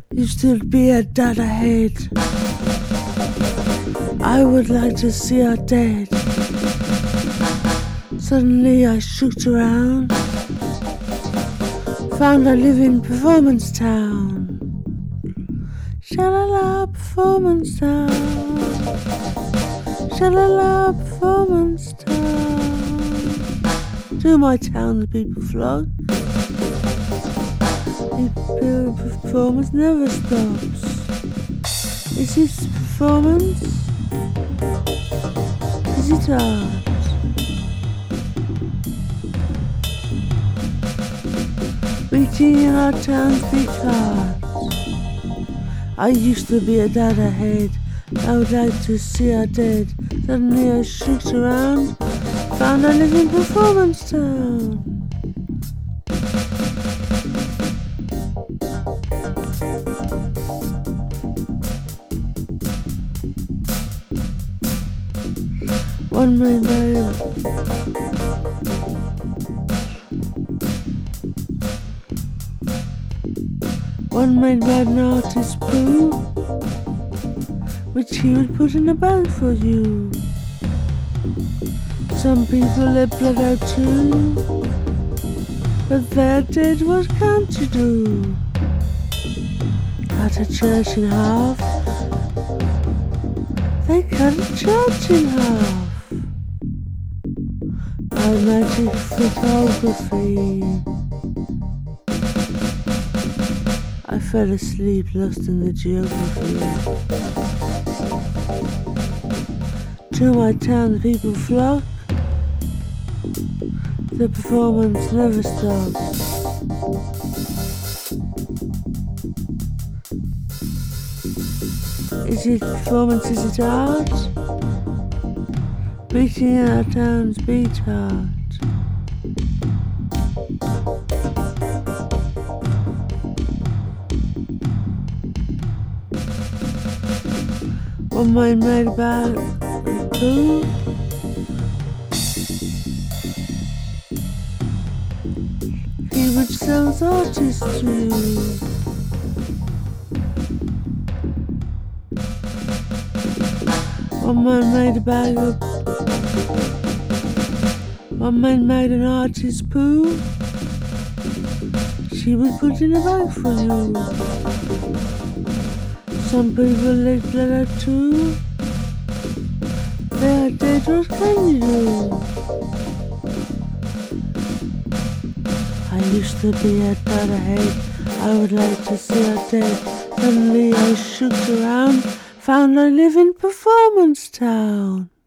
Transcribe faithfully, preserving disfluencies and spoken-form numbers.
Used to be a dad ahead. I would like to see her dead. Suddenly I shooked around, found I live in Performance Town. Sha-la-la, Performance Town. Sha-la-la, Performance Town. To my town the people flock. The performance never stops. Is it performance? Is it art? Beating in our town's beat heart. I used to be a dad ahead. I would like to see her dead. Suddenly I shooked around, found I live in Performance Town. One man died. One made by an artist poo, which he would put in a bag for you. Some people let blood out too, but they're dead, what can't you do? Cut a church in half, they cut a church in half. By magic photography, I fell asleep, lost in the geography. To my town the people flock. The performance never stops. Is it performance, is it art? Beating in our town's beat heart. One mind made about who? He which sells artists to you. One man made a bag of One man made an artist's poo. She would put in a bag for you. Some people let blood out too. They are dead, what can you do? I used to be a dad ahead. I would like to see her dead. Suddenly I shooked around, found I live in Performance Town.